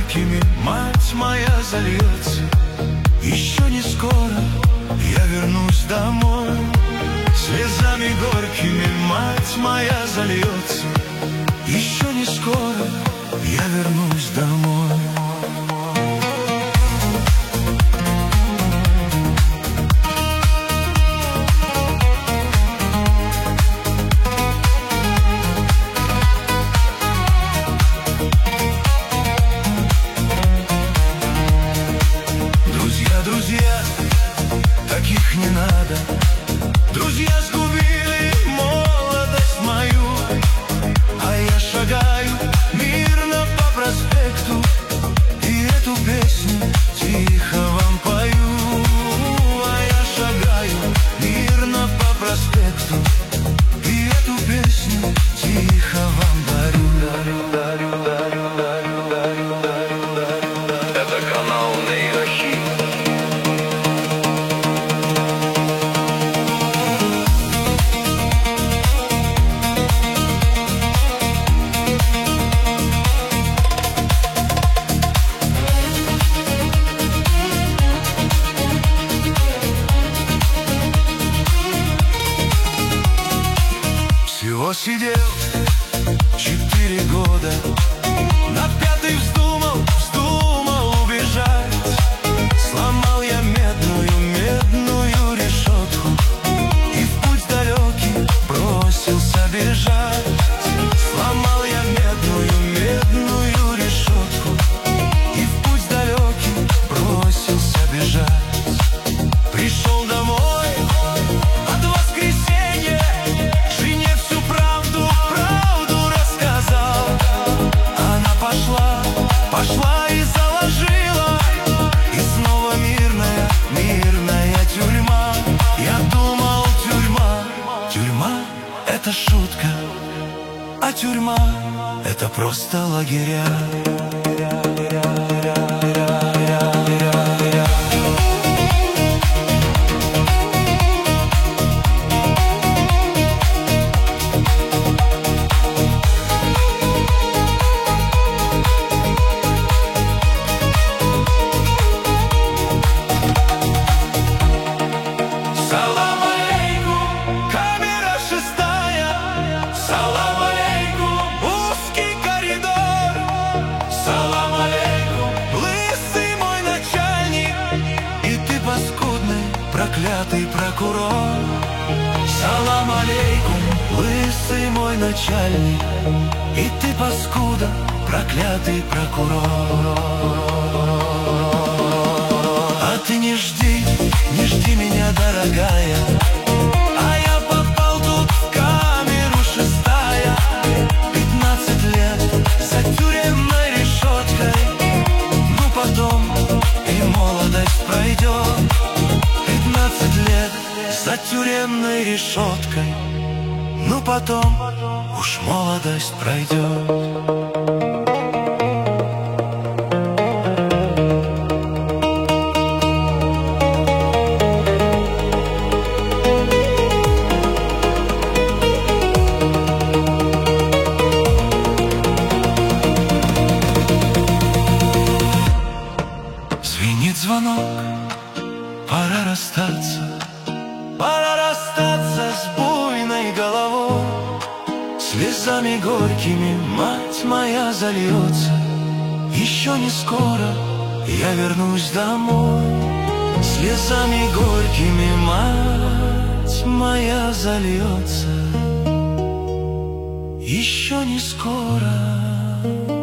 горькими мать моя зальется. Еще не скоро я вернусь домой. Слезами горькими мать моя зальется. Еще не скоро я вернусь домой. Друзья, таких не надо. Друзья сгубили молодость мою, а я шагаю мирно по проспекту и эту песню тихо вам пою. А я шагаю мирно по проспекту и эту песню тихо вам дарю. Это канал Нейрохит. Всего сидел 4 года, на 5-й вздумал убежать. Сломал я медную решетку и в путь далекий бросился бежать. Сломал я медную решетку и в путь далекий бросился бежать. Пришел домой от воскресенья, жене всю правду рассказал. Она пошла и заложила, и снова мирная тюрьма. Я думал, тюрьма — это шутка, а тюрьма — это просто лагеря. Салам алейкум, камера 6. Салам алейкум, узкий коридор. Салам алейкум, лысый мой начальник, и ты паскудный, проклятый прокурор. Салам алейкум, лысый мой начальник, и ты паскуда, проклятый прокурор. А ты не жди меня, дорогая, а я попал тут в камеру 6. 15 лет за тюремной решеткой, ну потом и молодость пройдет. 15 лет за тюремной решеткой, ну потом уж молодость пройдет. Звенит звонок, пора расстаться с буйной головой. Слезами горькими мать моя зальется. Еще не скоро я вернусь домой. Слезами горькими мать моя зальется. Еще не скоро